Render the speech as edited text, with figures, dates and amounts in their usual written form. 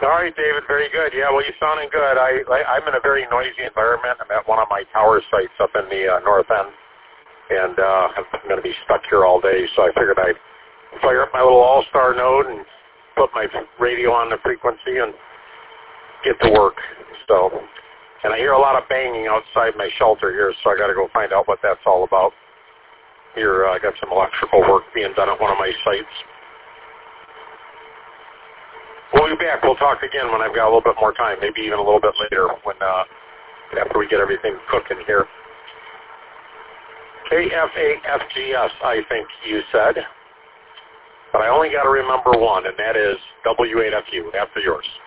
All right, David, very good. Yeah, well, you're sounding good. I'm in a very noisy environment. I'm at one of my tower sites up in the north end, and I'm going to be stuck here all day, so I figured I'd fire up my little All-Star node and put my radio on the frequency and get to work. So, and I hear a lot of banging outside my shelter here, so I got to go find out what that's all about. Here, I got some electrical work being done at one of my sites. We'll be back. We'll talk again when I've got a little bit more time, maybe even a little bit later when after we get everything cooking here. KFAFGS, I think you said. But I only got to remember one, and that is W8FU, after yours.